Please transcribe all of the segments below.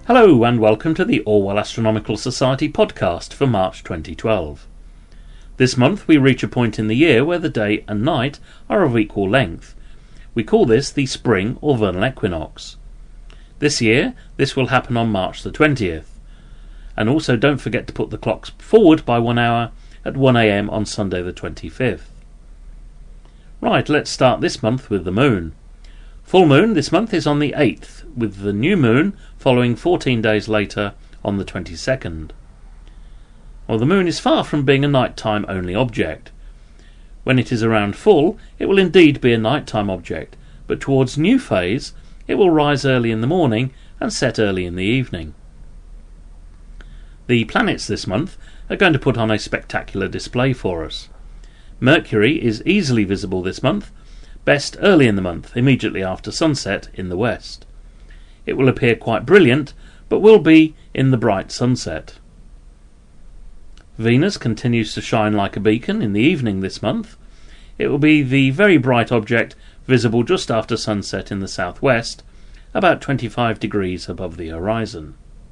Hello and welcome to the Orwell Astronomical Society podcast for March 2012. This month we reach a point in the year where the day and night are of equal length. We call this the spring or vernal equinox. This year this will happen on March the 20th. And also don't forget to put the clocks forward by 1 hour at 1 AM on Sunday the 25th. Right, let's start this month with the moon. Full moon this month is on the 8th, with the new moon following 14 days later on the 22nd. Well, the moon is far from being a nighttime only object. When it is around full, it will indeed be a nighttime object, but towards new phase, it will rise early in the morning and set early in the evening. The planets this month are going to put on a spectacular display for us. Mercury is easily visible this month, best early in the month, immediately after sunset in the west. It will appear quite brilliant, but will be in the bright sunset. Venus continues to shine like a beacon in the evening this month. It will be the very bright object visible just after sunset in the southwest, about 25 degrees above the horizon.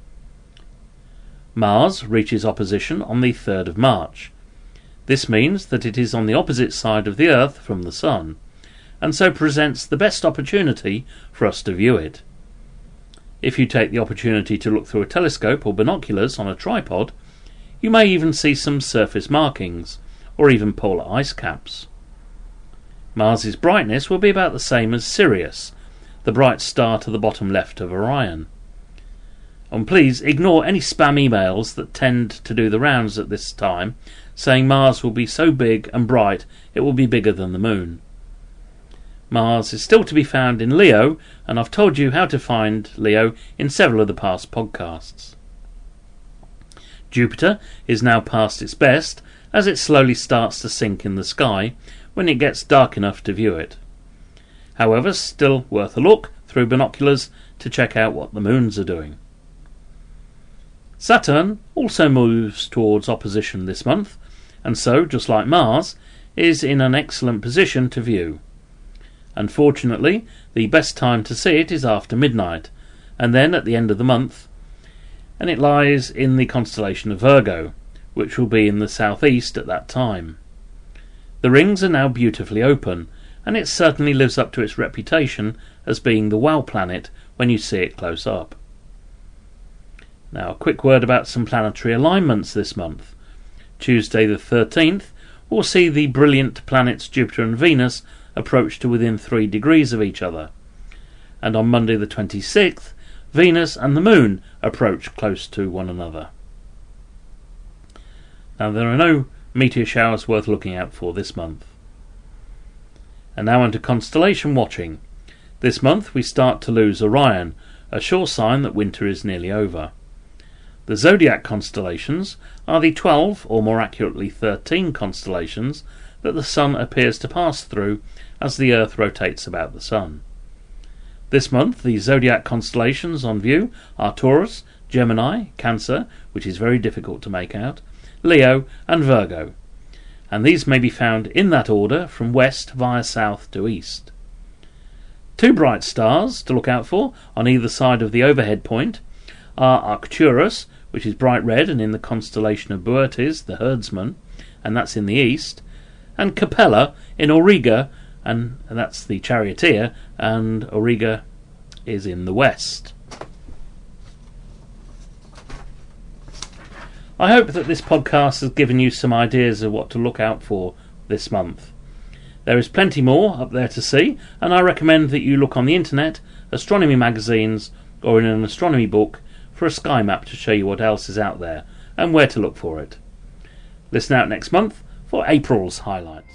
Mars reaches opposition on the 3rd of March. This means that it is on the opposite side of the Earth from the Sun, and so presents the best opportunity for us to view it. If you take the opportunity to look through a telescope or binoculars on a tripod, you may even see some surface markings, or even polar ice caps. Mars's brightness will be about the same as Sirius, the bright star to the bottom left of Orion. And please ignore any spam emails that tend to do the rounds at this time, saying Mars will be so big and bright it will be bigger than the Moon. Mars is still to be found in Leo, and I've told you how to find Leo in several of the past podcasts. Jupiter is now past its best, as it slowly starts to sink in the sky when it gets dark enough to view it. However, still worth a look through binoculars to check out what the moons are doing. Saturn also moves towards opposition this month, and so, just like Mars, is in an excellent position to view. Unfortunately, the best time to see it is after midnight, and then at the end of the month, and it lies in the constellation of Virgo, which will be in the southeast at that time. The rings are now beautifully open, and it certainly lives up to its reputation as being the wow planet when you see it close up. Now, a quick word about some planetary alignments this month. Tuesday the 13th will see the brilliant planets Jupiter and Venus approach to within 3 degrees of each other, and on Monday the 26th, Venus and the Moon approach close to one another. Now, there are no meteor showers worth looking out for this month. And now on to constellation watching. This month we start to lose Orion, a sure sign that winter is nearly over. The zodiac constellations are the 12, or more accurately 13 constellations that the Sun appears to pass through as the Earth rotates about the Sun. This month the zodiac constellations on view are Taurus, Gemini, Cancer, which is very difficult to make out, Leo and Virgo, and these may be found in that order from west via south to east. 2 bright stars to look out for on either side of the overhead point are Arcturus, which is bright red and in the constellation of Boötes, the herdsman, and that's in the east, and Capella in Auriga, and that's the charioteer, and Auriga is in the west. I hope that this podcast has given you some ideas of what to look out for this month. There is plenty more up there to see, and I recommend that you look on the internet, astronomy magazines, or in an astronomy book for a sky map to show you what else is out there and where to look for it. Listen out next month for April's highlight.